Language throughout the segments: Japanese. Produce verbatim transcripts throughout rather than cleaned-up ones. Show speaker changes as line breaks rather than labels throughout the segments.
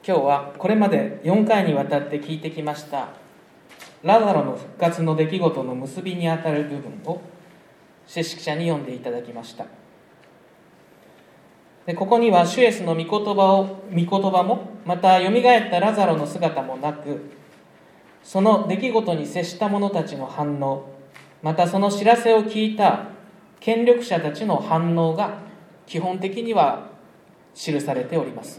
今日はこれまでよんかいにわたって聞いてきましたラザロの復活の出来事の結びにあたる部分を聖職者に読んでいただきました。でここには主イエスの御言葉を御言葉もまたよみがえったラザロの姿もなく、その出来事に接した者たちの反応、またその知らせを聞いた権力者たちの反応が基本的には記されております。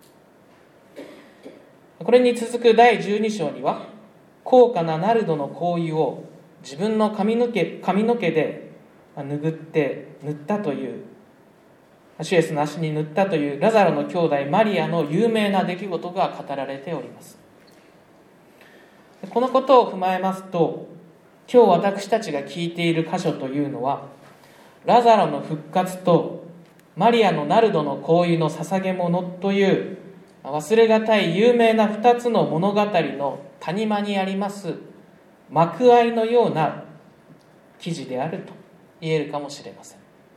これに続くだいじゅうに章には、高価なナルドの香油を自分の髪の毛、髪の毛で拭って塗ったという、主イエスの足に塗ったというラザロの兄弟マリアの有名な出来事が語られております。このことを踏まえますと、今日私たちが聞いている箇所というのは、ラザロの復活とマリアのナルドの香油の捧げ物という忘れがたい有名な二つの物語の谷間にあります幕間のような記事であると言えるかもしれません。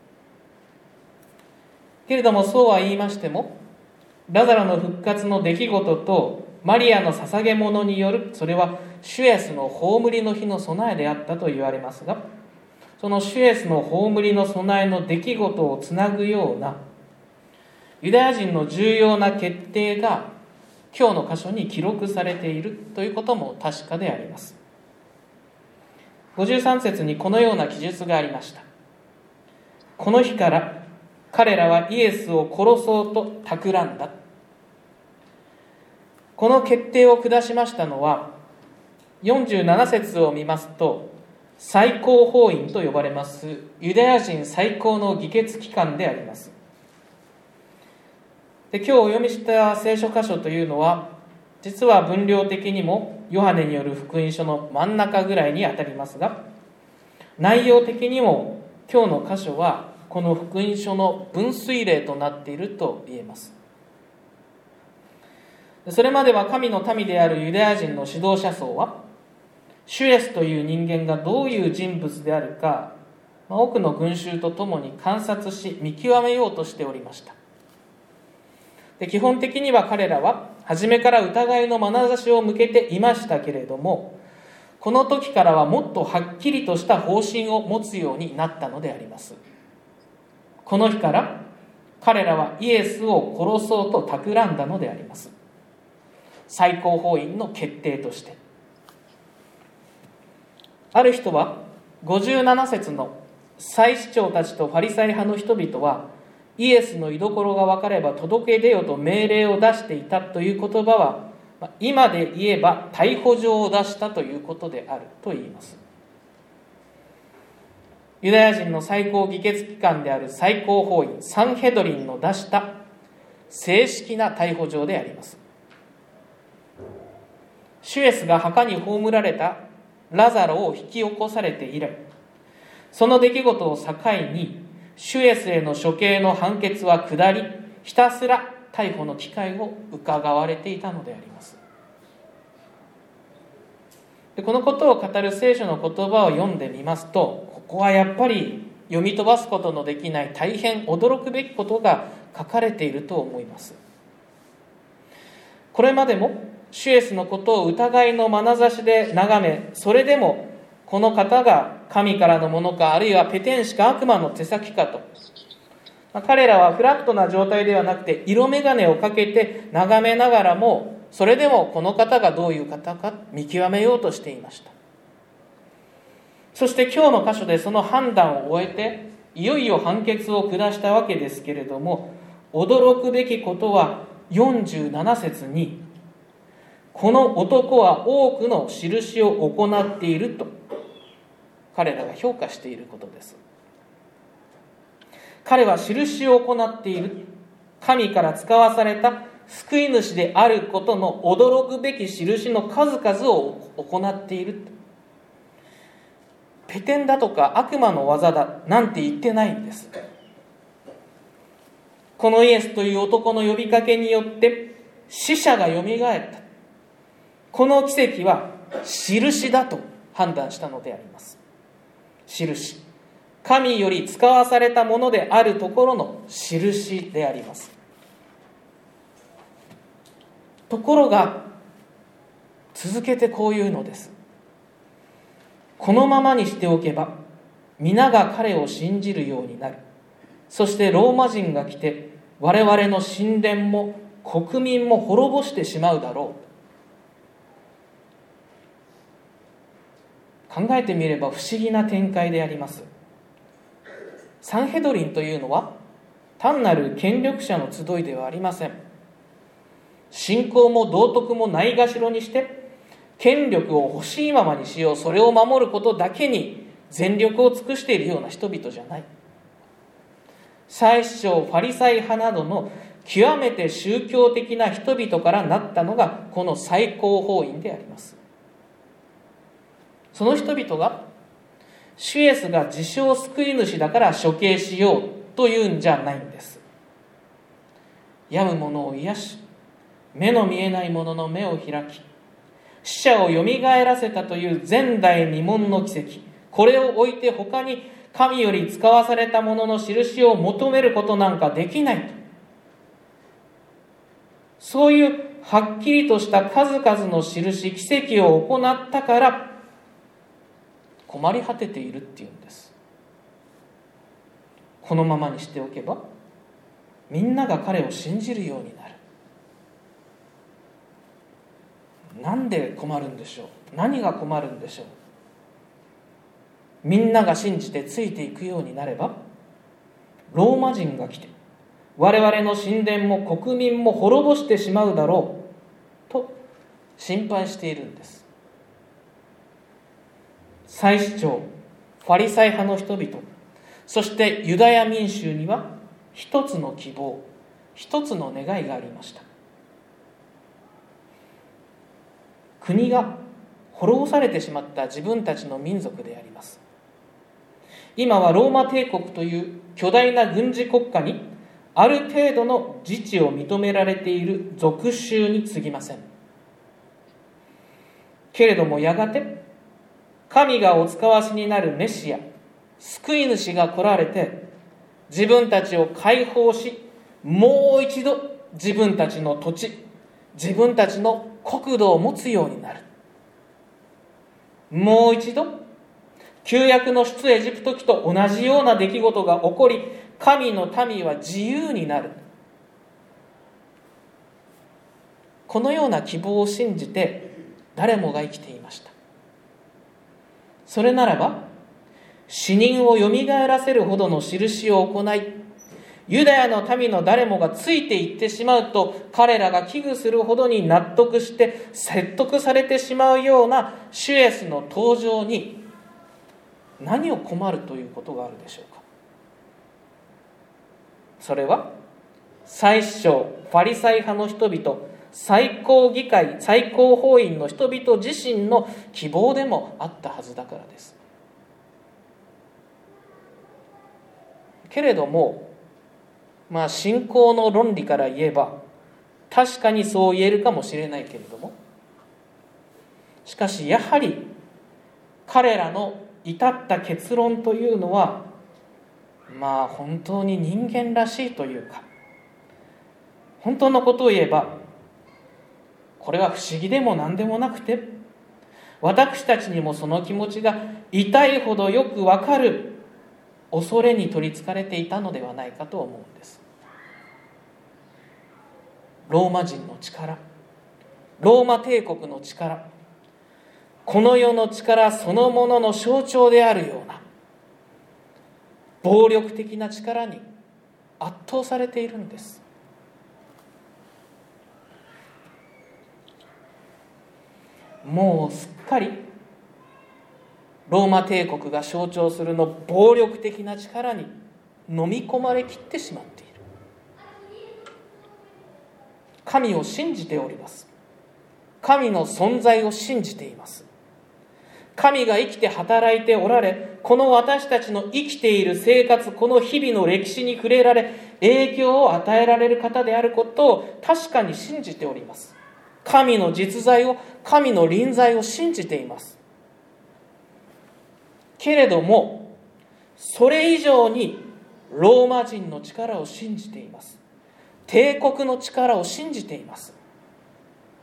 けれどもそうは言いましても、ラザロの復活の出来事とマリアの捧げ物による、それは主イエスの葬りの日の備えであったと言われますが、その主イエスの葬りの備えの出来事をつなぐようなユダヤ人の重要な決定が今日の箇所に記録されているということも確かであります。ごじゅうさん節にこのような記述がありました。この日から彼らはイエスを殺そうと企んだ。この決定を下しましたのは、よんじゅうなな節を見ますと、最高法院と呼ばれますユダヤ人最高の議決機関であります。で今日お読みした聖書箇所というのは、実は分量的にもヨハネによる福音書の真ん中ぐらいにあたりますが、内容的にも今日の箇所はこの福音書の分水嶺となっていると言えます。それまでは神の民であるユダヤ人の指導者層は、主イエスという人間がどういう人物であるか、多くの群衆とともに観察し見極めようとしておりました。で基本的には彼らは初めから疑いの眼差しを向けていましたけれども、この時からはもっとはっきりとした方針を持つようになったのであります。この日から彼らはイエスを殺そうと企んだのであります。最高法院の決定として。ある人はごじゅうなな節の祭司長たちとファリサイ派の人々はイエスの居所が分かれば届け出よと命令を出していたという言葉は、今で言えば逮捕状を出したということであると言います。ユダヤ人の最高議決機関である最高法院サンヘドリンの出した正式な逮捕状であります。主イエスが墓に葬られたラザロを引き起こされて以来、その出来事を境に主イエスへの処刑の判決は下り、ひたすら逮捕の機会を伺われていたのであります。でこのことを語る聖書の言葉を読んでみますと、ここはやっぱり読み飛ばすことのできない大変驚くべきことが書かれていると思います。これまでも主イエスのことを疑いの眼差しで眺め、それでもこの方が神からのものか、あるいはペテン師か悪魔の手先かと、彼らはフラットな状態ではなくて色眼鏡をかけて眺めながらも、それでもこの方がどういう方か見極めようとしていました。そして今日の箇所でその判断を終えていよいよ判決を下したわけですけれども、驚くべきことはよんじゅうなな節に、この男は多くの印を行っていると彼らが評価していることです。彼は印を行っている、神から使わされた救い主であることの驚くべき印の数々を行っている。ペテンだとか悪魔の技だなんて言ってないんです。このイエスという男の呼びかけによって死者がよみがえった。この奇跡は印だと判断したのであります。印、神より使わされたものであるところの印であります。 ところが続けてこういうのです。このままにしておけば皆が彼を信じるようになる。そしてローマ人が来て我々の神殿も国民も滅ぼしてしまうだろう。考えてみれば不思議な展開であります。サンヘドリンというのは単なる権力者の集いではありません。信仰も道徳もないがしろにして権力を欲しいままにしよう、それを守ることだけに全力を尽くしているような人々じゃない。祭司長、ファリサイ派などの極めて宗教的な人々からなったのがこの最高法院であります。その人々が主イエスが自称救い主だから処刑しようというんじゃないんです。病む者を癒し、目の見えない者の目を開き、死者をよみがえらせたという前代未聞の奇跡、これを置いて他に神より使わされた者の印を求めることなんかできないと。そういうはっきりとした数々の印、奇跡を行ったから困り果てているっていうんです。このままにしておけばみんなが彼を信じるようになる。なんで困るんでしょう。何が困るんでしょう。みんなが信じてついていくようになればローマ人が来て我々の神殿も国民も滅ぼしてしまうだろうと心配しているんです。祭司長、ファリサイ派の人々、そしてユダヤ民衆には一つの希望、一つの願いがありました。国が滅ぼされてしまった自分たちの民族であります。今はローマ帝国という巨大な軍事国家にある程度の自治を認められている属州に過ぎません。けれどもやがて神がお使わしになるメシア、救い主が来られて自分たちを解放し、もう一度自分たちの土地、自分たちの国土を持つようになる。もう一度旧約の出エジプト記と同じような出来事が起こり、神の民は自由になる。このような希望を信じて誰もが生きていました。それならば死人をよみがえらせるほどの印を行い、ユダヤの民の誰もがついていってしまうと彼らが危惧するほどに納得して説得されてしまうような主イエスの登場に何を困るということがあるでしょうか。それは祭司長、ファリサイ派の人々、最高議会、最高法院の人々自身の希望でもあったはずだからです。けれども、まあ信仰の論理から言えば確かにそう言えるかもしれないけれども、しかしやはり彼らの至った結論というのはまあ本当に人間らしいというか、本当のことを言えばこれは不思議でも何でもなくて、私たちにもその気持ちが痛いほどよくわかる恐れに取りつかれていたのではないかと思うんです。ローマ人の力、ローマ帝国の力、この世の力そのものの象徴であるような暴力的な力に圧倒されているんです。もうすっかりローマ帝国が象徴するの暴力的な力に飲み込まれきってしまっている。神を信じております。神の存在を信じています。神が生きて働いておられ、この私たちの生きている生活、この日々の歴史に触れられ、影響を与えられる方であることを確かに信じております。神の実在を、神の臨在を信じています。けれども、それ以上にローマ人の力を信じています。帝国の力を信じています。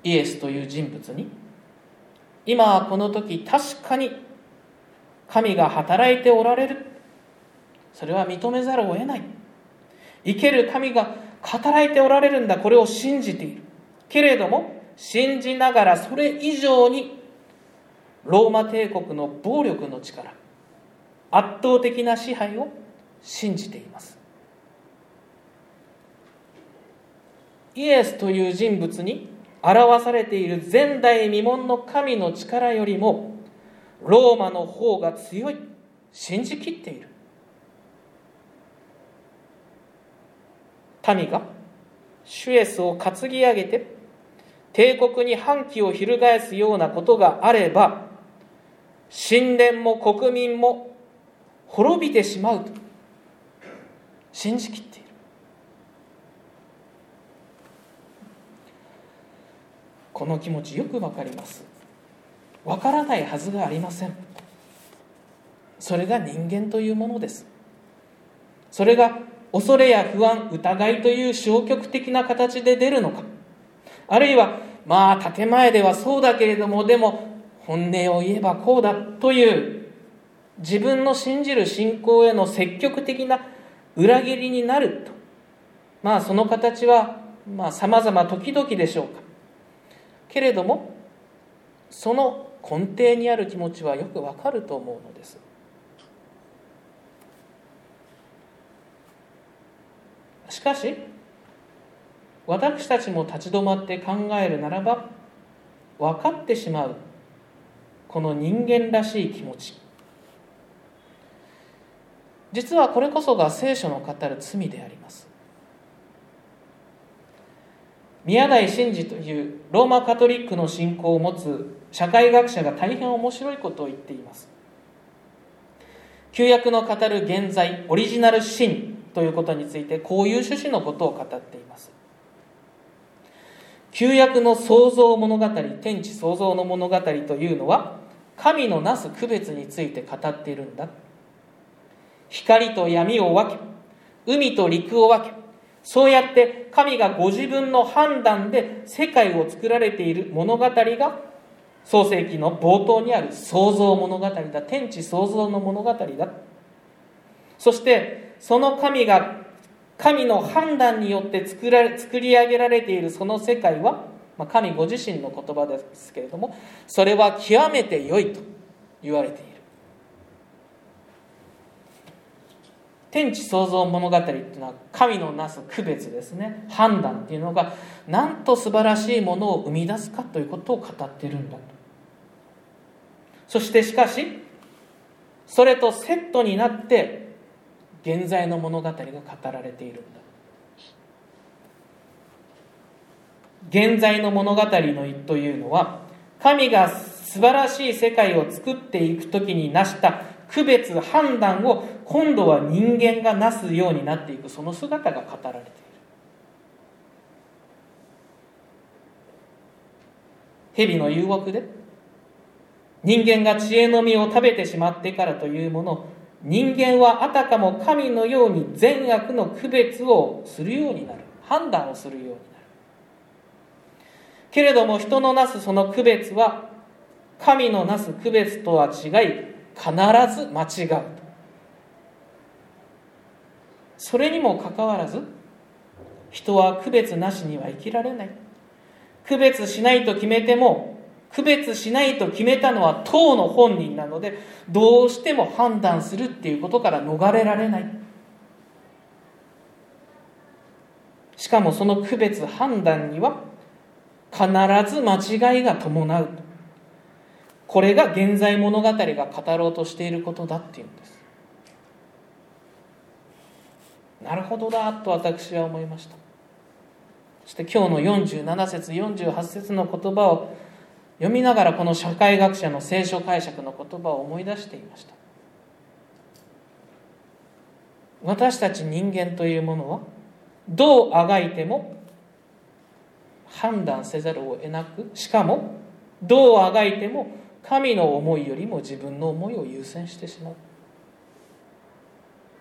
イエスという人物に、今はこの時確かに神が働いておられる、それは認めざるを得ない。生ける神が働いておられるんだ、これを信じているけれども、信じながらそれ以上にローマ帝国の暴力の力、圧倒的な支配を信じています。イエスという人物に表されている前代未聞の神の力よりもローマの方が強い、信じきっている。民が主イエスを担ぎ上げて帝国に反旗を翻すようなことがあれば、神殿も国民も滅びてしまうと信じきっている。この気持ちよくわかります。わからないはずがありません。それが人間というものです。それが恐れや不安、疑いという消極的な形で出るのか、あるいはまあ建前ではそうだけれども、でも本音を言えばこうだという自分の信じる信仰への積極的な裏切りになると、まあその形はまあ様々時々でしょうか。けれどもその根底にある気持ちはよくわかると思うのです。しかし私たちも立ち止まって考えるならば、分かってしまうこの人間らしい気持ち、実はこれこそが聖書の語る罪であります。宮台真司というローマカトリックの信仰を持つ社会学者が大変面白いことを言っています。旧約の語る現在、オリジナルシンということについてこういう趣旨のことを語っています。旧約の創造物語、天地創造の物語というのは神のなす区別について語っているんだ。光と闇を分け、海と陸を分け、そうやって神がご自分の判断で世界を作られている物語が創世記の冒頭にある創造物語だ。天地創造の物語だ。そしてその神が神の判断によって作られ作り上げられているその世界は、まあ、神ご自身の言葉ですけれども、それは極めて良いと言われている。天地創造物語っていうのは神のなす区別ですね、判断っていうのがなんと素晴らしいものを生み出すかということを語っているんだと。そしてしかしそれとセットになって現在の物語が語られているんだ。現在の物語の意というのは、神が素晴らしい世界を作っていくときになした区別判断を今度は人間がなすようになっていく、その姿が語られている。蛇の誘惑で人間が知恵の実を食べてしまってからというもの、人間はあたかも神のように善悪の区別をするようになる、判断をするようになる。けれども人のなすその区別は神のなす区別とは違い、必ず間違う。それにもかかわらず人は区別なしには生きられない。区別しないと決めても、区別しないと決めたのは当の本人なので、どうしても判断するっていうことから逃れられない。しかもその区別判断には必ず間違いが伴う。これが現在物語が語ろうとしていることだっていうんです。なるほどだと私は思いました。そして今日のよんじゅうなな節よんじゅうはち節の言葉を読みながら、この社会学者の聖書解釈の言葉を思い出していました。私たち人間というものはどうあがいても判断せざるを得なく、しかもどうあがいても神の思いよりも自分の思いを優先してしまう。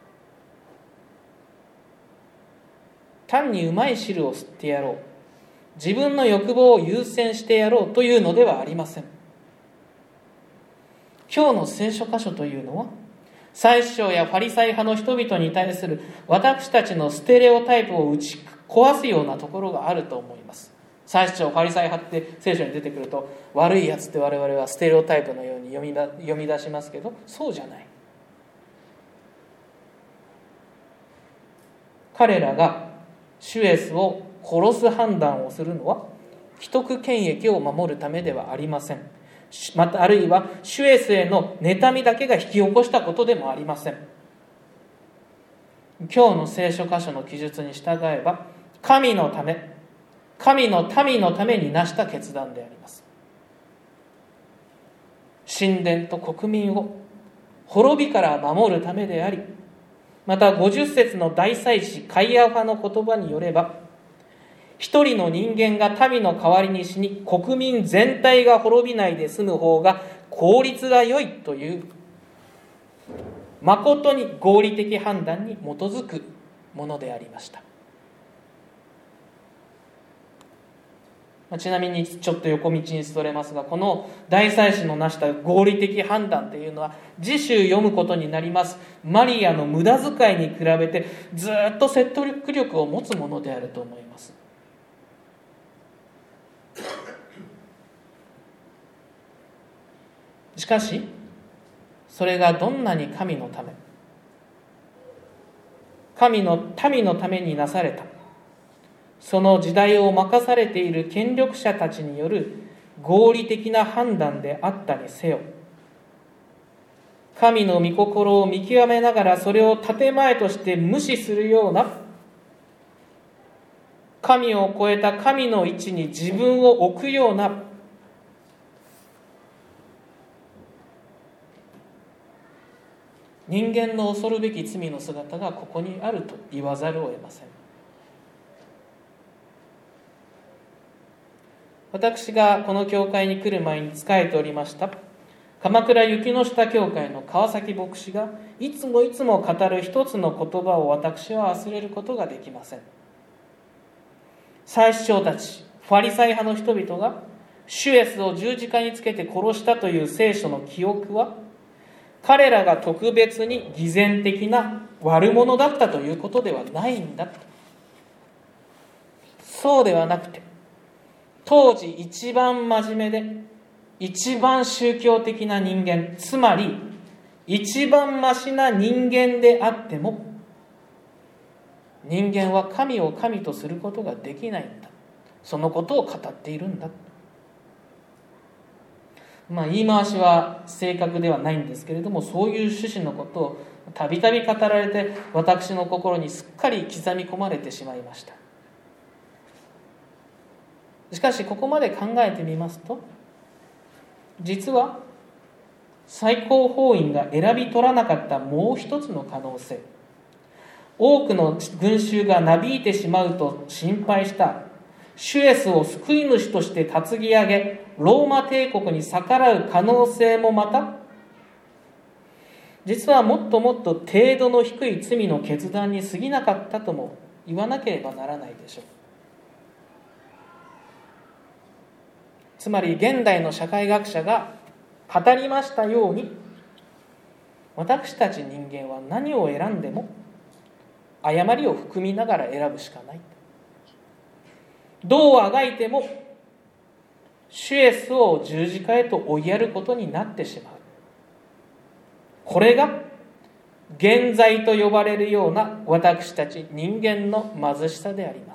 単にうまい汁を吸ってやろう、 自分の欲望を優先してやろうというのではありません。今日の聖書箇所というのは、祭司長やファリサイ派の人々に対する私たちのステレオタイプを打ち壊すようなところがあると思います。祭司長、ファリサイ派って聖書に出てくると、悪いやつって我々はステレオタイプのように読みだ読み出しますけど、そうじゃない。彼らが主イエスを殺す判断をするのは、既得権益を守るためではありません。またあるいは主イエスへの妬みだけが引き起こしたことでもありません。今日の聖書箇所の記述に従えば、神のため、神の民のためになした決断であります。神殿と国民を滅びから守るためであり、またごじゅっ節の大祭司カイアファの言葉によれば、一人の人間が民の代わりに死に、国民全体が滅びないで済む方が効率が良いという、誠に合理的判断に基づくものでありました。ちなみにちょっと横道にそれますが、この大祭司の成した合理的判断というのは、次週読むことになりますマリアの無駄遣いに比べてずっと説得力を持つものであると思います。しかしそれがどんなに神のため、神の民のためになされた、その時代を任されている権力者たちによる合理的な判断であったにせよ、神の御心を見極めながらそれを建前として無視するような、神を超えた神の位置に自分を置くような人間の恐るべき罪の姿がここにあると言わざるを得ません。私がこの教会に来る前に仕えておりました鎌倉雪の下教会の川崎牧師がいつもいつも語る一つの言葉を私は忘れることができません。祭司長たち、ファリサイ派の人々が主イエスを十字架につけて殺したという聖書の記憶は、彼らが特別に偽善的な悪者だったということではないんだ。そうではなくて、当時一番真面目で一番宗教的な人間、つまり一番マシな人間であっても、人間は神を神とすることができないんだ、そのことを語っているんだ。まあ言い回しは正確ではないんですけれども、そういう趣旨のことをたびたび語られて、私の心にすっかり刻み込まれてしまいました。しかしここまで考えてみますと、実は最高法院が選び取らなかったもう一つの可能性、多くの群衆がなびいてしまうと心配した主イエスを救い主として担ぎ上げ、ローマ帝国に逆らう可能性もまた、実はもっともっと程度の低い罪の決断に過ぎなかったとも言わなければならないでしょう。つまり現代の社会学者が語りましたように、私たち人間は何を選んでも誤りを含みながら選ぶしかない。どうあがいても主イエスを十字架へと追いやることになってしまう。これが現在と呼ばれるような私たち人間の貧しさであります。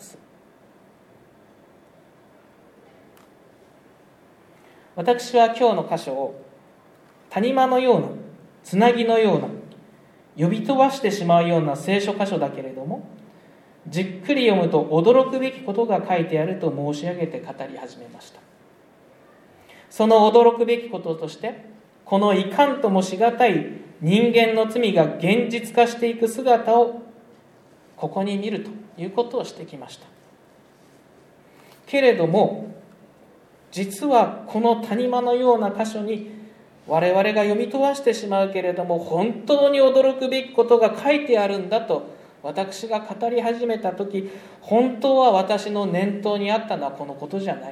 私は今日の箇所を谷間のような、つなぎのような、呼び飛ばしてしまうような聖書箇所だけれども、じっくり読むと驚くべきことが書いてあると申し上げて語り始めました。その驚くべきこととして、このいかんともしがたい人間の罪が現実化していく姿をここに見るということをしてきました。けれども実はこの谷間のような箇所に我々が読み飛ばしてしまうけれども、本当に驚くべきことが書いてあるんだと私が語り始めた時、本当は私の念頭にあったのはこのことじゃない。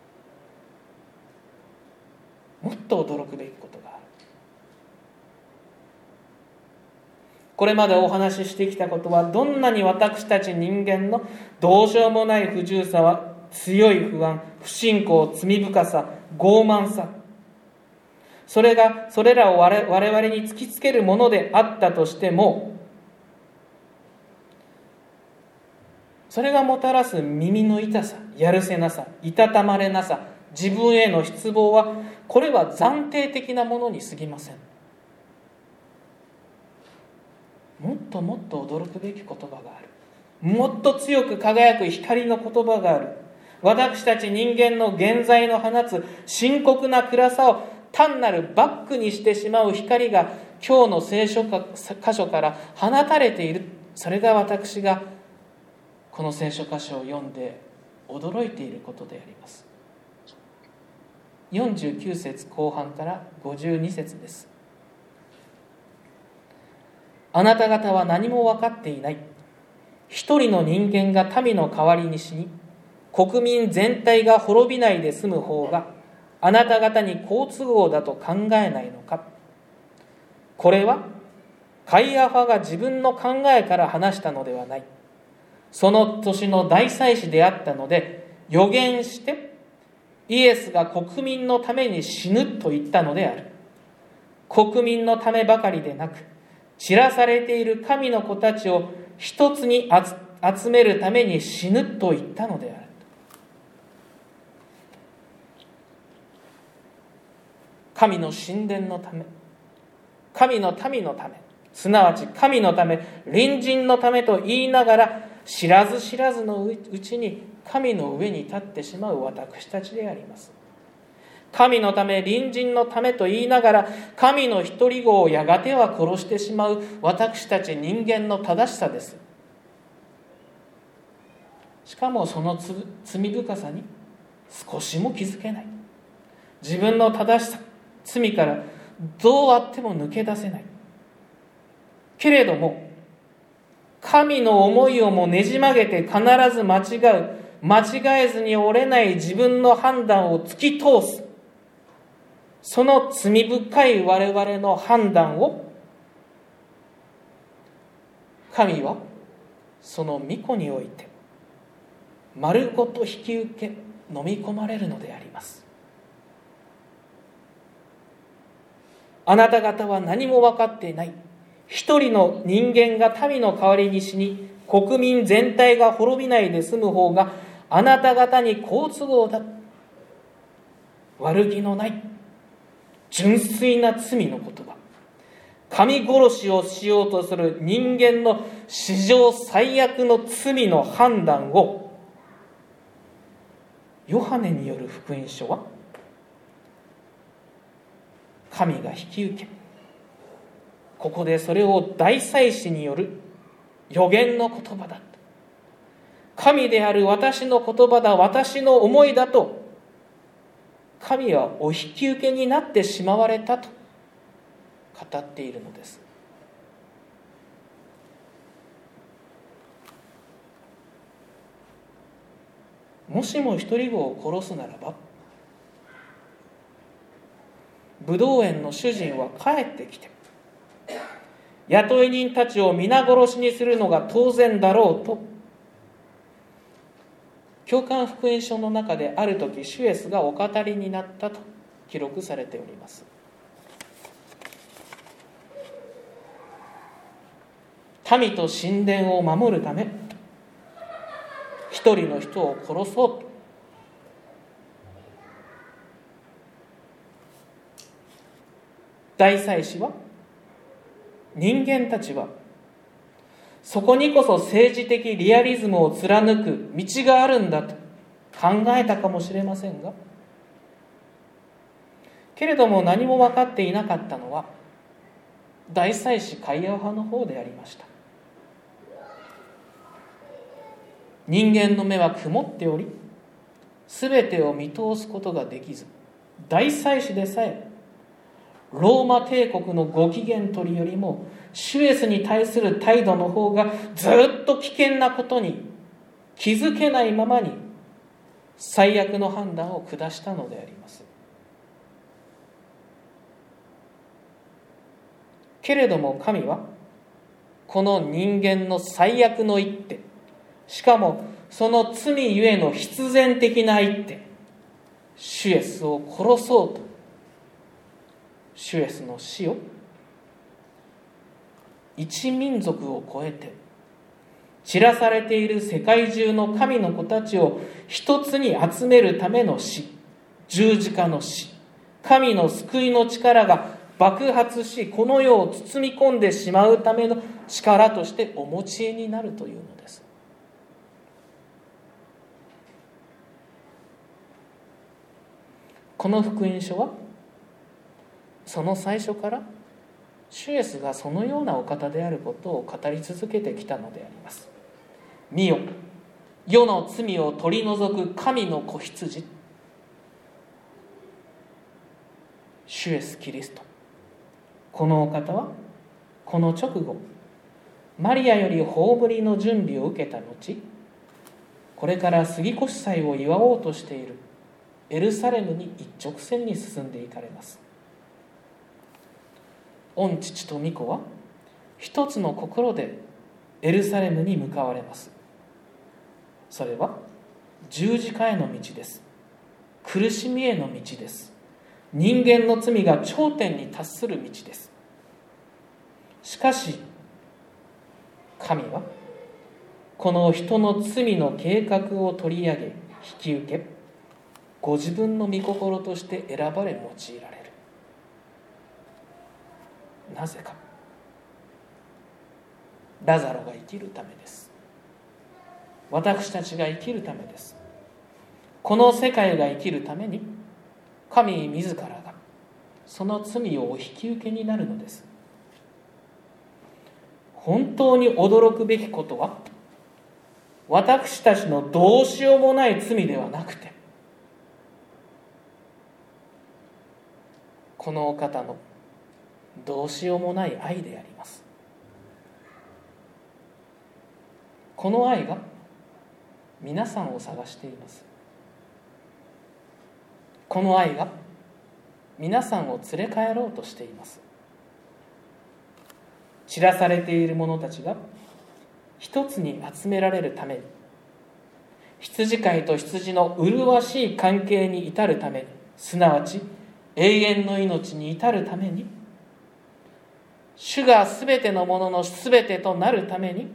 もっと驚くべきことがある。これまでお話ししてきたことは、どんなに私たち人間のどうしようもない不自由さは、強い不安、不信仰、罪深さ、傲慢さ、それがそれらを我々に突きつけるものであったとしても、それがもたらす耳の痛さ、やるせなさ、いたたまれなさ、自分への失望は、これは暫定的なものに過ぎません。もっともっと驚くべき言葉がある。もっと強く輝く光の言葉がある。私たち人間の現在の放つ深刻な暗さを単なるバックにしてしまう光が、今日の聖書箇所から放たれている。それが私がこの聖書箇所を読んで驚いていることであります。よんじゅうきゅう節後半からごじゅうに節です。あなた方は何も分かっていない。一人の人間が民の代わりに死に、国民全体が滅びないで済む方があなた方に好都合だと考えないのか。これはカイアファが自分の考えから話したのではない。その年の大祭司であったので、預言してイエスが国民のために死ぬと言ったのである。国民のためばかりでなく、散らされている神の子たちを一つに集めるために死ぬと言ったのである。神の神殿のため、神の民のため、すなわち神のため、隣人のためと言いながら、知らず知らずのうちに神の上に立ってしまう私たちであります。神のため、隣人のためと言いながら、神の一人子をやがては殺してしまう私たち人間の正しさです。しかもその罪深さに少しも気づけない。自分の正しさ、罪からどうあっても抜け出せない。けれども、神の思いをもねじ曲げて必ず間違う、間違えずに折れない自分の判断を突き通す。その罪深い我々の判断を、神はその御子において丸ごと引き受け飲み込まれるのであります。あなた方は何も分かっていない。一人の人間が民の代わりに死に、国民全体が滅びないで済む方があなた方に好都合だ。悪気のない純粋な罪の言葉、神殺しをしようとする人間の史上最悪の罪の判断を、ヨハネによる福音書は神が引き受け、ここでそれを大祭司による預言の言葉だ、神である私の言葉だ、私の思いだと神はお引き受けになってしまわれたと語っているのです。もしも一人子を殺すならば、ブドウ園の主人は帰ってきて、雇い人たちを皆殺しにするのが当然だろうと、教会福音書の中である時主イエスがお語りになったと記録されております。民と神殿を守るため、一人の人を殺そうと、大祭司は、人間たちはそこにこそ政治的リアリズムを貫く道があるんだと考えたかもしれませんが、けれども何も分かっていなかったのは大祭司カイアファの方でありました。人間の目は曇っており、すべてを見通すことができず、大祭司でさえローマ帝国のご機嫌取りよりも主イエスに対する態度の方がずっと危険なことに気づけないままに最悪の判断を下したのであります。けれども神はこの人間の最悪の一手、しかもその罪ゆえの必然的な一手、主イエスを殺そうと、主イエスの死を一民族を超えて散らされている世界中の神の子たちを一つに集めるための死、十字架の死、神の救いの力が爆発し、この世を包み込んでしまうための力としてお持ちになるというのです。この福音書はその最初から主イエスがそのようなお方であることを語り続けてきたのであります。見よ、世の罪を取り除く神の子羊、主イエスキリスト。このお方はこの直後、マリアより葬りの準備を受けた後、これから杉越祭を祝おうとしているエルサレムに一直線に進んでいかれます。御父と御子は一つの心でエルサレムに向かわれます。それは十字架への道です。苦しみへの道です。人間の罪が頂点に達する道です。しかし神はこの人の罪の計画を取り上げ引き受け、ご自分の御心として選ばれ用いられる。なぜか、ラザロが生きるためです。私たちが生きるためです。この世界が生きるために神自らがその罪をお引き受けになるのです。本当に驚くべきことは、私たちのどうしようもない罪ではなくて、このお方のどうしようもない愛であります。この愛が皆さんを探しています。この愛が皆さんを連れ帰ろうとしています。散らされている者たちが一つに集められるために、羊飼いと羊の麗しい関係に至るために、すなわち永遠の命に至るために、主がすべてのもののすべてとなるために、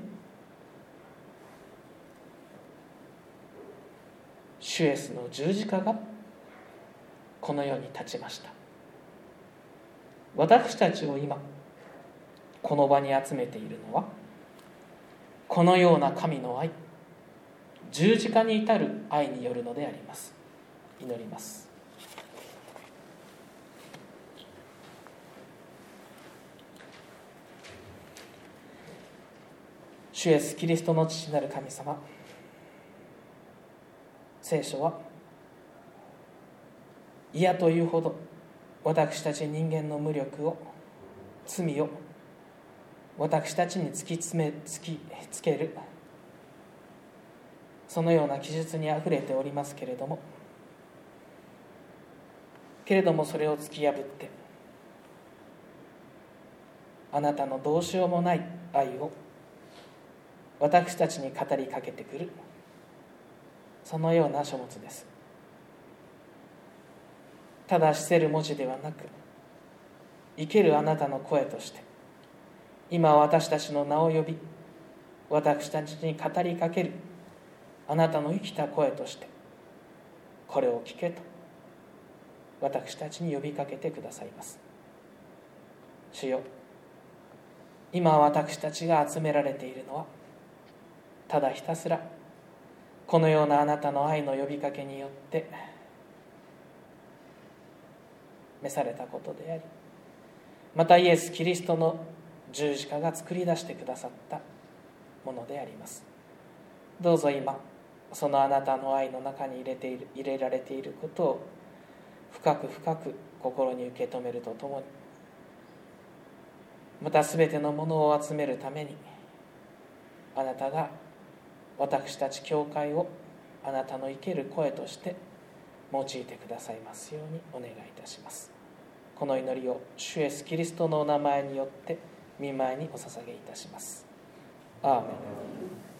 主イエスの十字架がこの世に立ちました。私たちを今この場に集めているのは、このような神の愛、十字架に至る愛によるのであります。祈ります。主イエスキリストの父なる神様、聖書は嫌というほど私たち人間の無力を、罪を私たちに突き詰め突きつける、そのような記述にあふれておりますけれどもけれどもそれを突き破って、あなたのどうしようもない愛を私たちに語りかけてくる、そのような書物です。ただ死せる文字ではなく、生けるあなたの声として今私たちの名を呼び、私たちに語りかけるあなたの生きた声として、これを聞けと私たちに呼びかけてくださいます。主よ、今私たちが集められているのは、ただひたすらこのようなあなたの愛の呼びかけによって召されたことであり、またイエス・キリストの十字架が作り出してくださったものであります。どうぞ今そのあなたの愛の中に入れている入れられていることを深く深く心に受け止めるとともに、 またすべてのものを集めるために、あなたが私たち教会をあなたの生ける声として用いてくださいますようにお願いいたします。この祈りを主イエスキリストのお名前によって御前にお捧げいたします。アーメン。